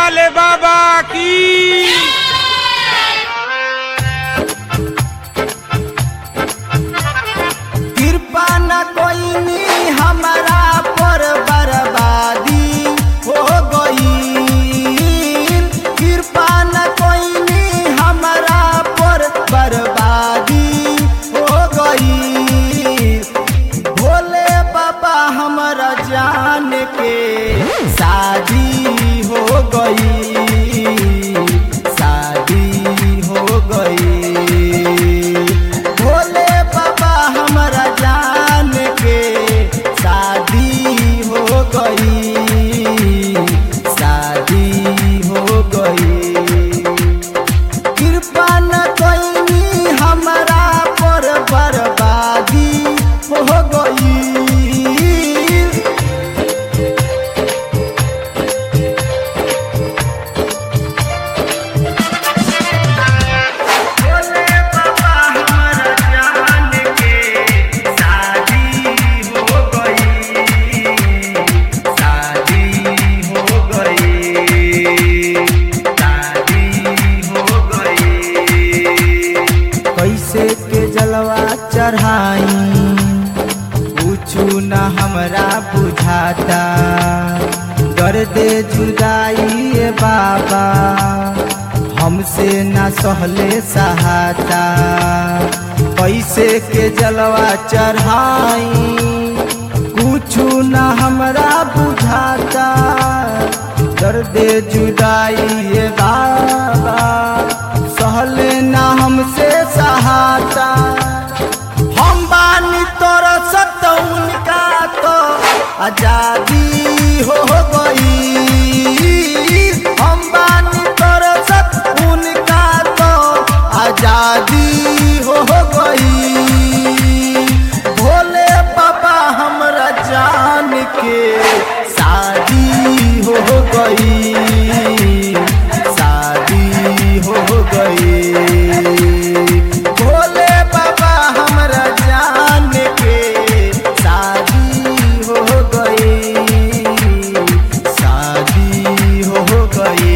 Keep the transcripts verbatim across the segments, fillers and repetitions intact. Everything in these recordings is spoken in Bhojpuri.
वाले बाबा की। कृपा न कोई नी हमारा पर बर्बादी हो गई। कृपा न कोई नी हमारा पर बर्बादी हो गई। भोले बाबा हमारा जान के शादी हो गई, शादी हो गई। भोले बाबा हमारा जान के शादी हो गई, शादी हो गई। कृपा न कोई हमारा पर बर्बादी हो गई। कैसे के जलवा चढ़ाई पूछू न हमरा बुझाता। दर्द जुदाई ए बाबा हमसे न सहले सहाता। कैसे के जलवा चढ़ाई पूछू न हमरा बुझाता। दर्द जुदाई ए बाबा सहले ना हमसे सहाता। हम बानी तोरा सत उनका तो आजादी हो गई। हम बानी तोरा सत उनका तो आजादी हो गई। भोले बाबा हमरा जान के शादी हो गई, शादी हो गई। भोले बाबा हमरा जान के शादी हो गई, शादी हो गई।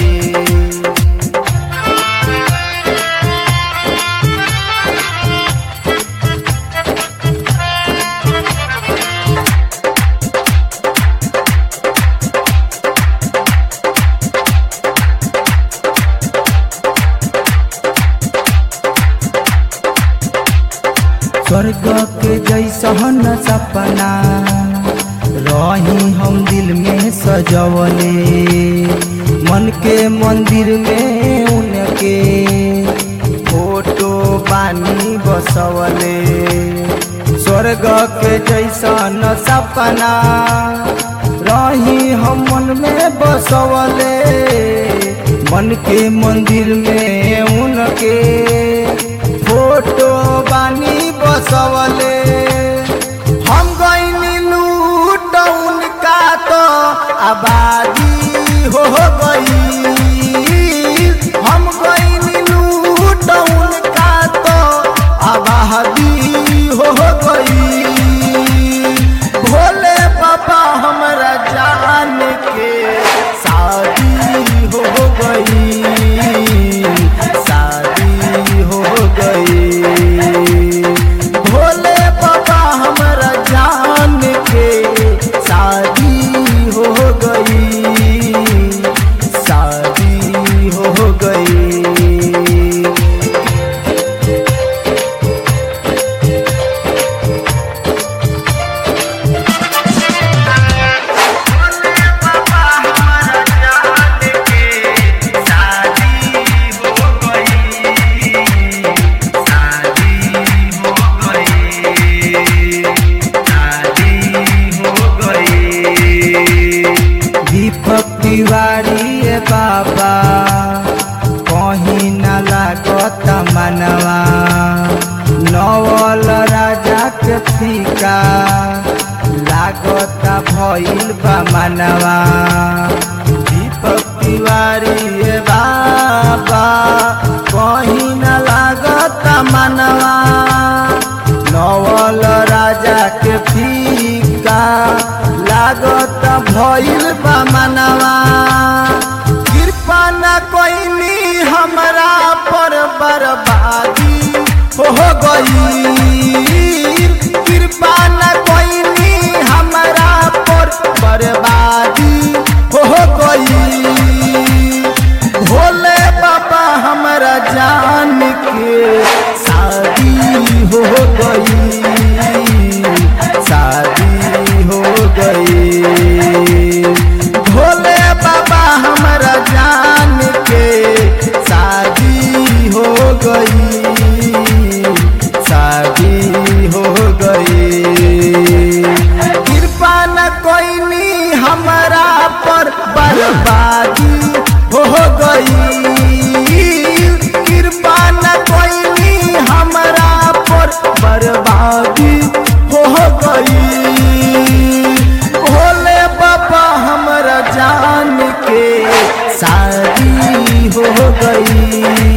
स्वर्ग के जैसन सपना रही हम दिल में सजवले। मन के मंदिर में उनके फोटो बानी बसवले। स्वर्ग के जैसन सपना रही हम मन में बसवले। मन के मंदिर में उनके फोटो बानी बसवले। हम गईनी लूट उनका तो आबादी हो गई। हम गईनी लूट उनका तो आबादी हो गई। भोले बाबा हमरा जान के शादी हो गई, शादी हो गई। भोले बाबा हमरा जान के शादी हो गई, शादी हो गई। दीपक तिवारी बाबा कहीं न लागत मनवा। नवल राजा के फीका लागत भइल बा मनवा। दीपक तिवारी बाबा कहीं न लागत मनवा। नवल राजा के फीका लागत भइल बा मनवा। बर्बादी हो गई, कृपा न कोई हमरा पर बर्बादी हो गई। भोले बाबा हमरा जान के शादी हो गई।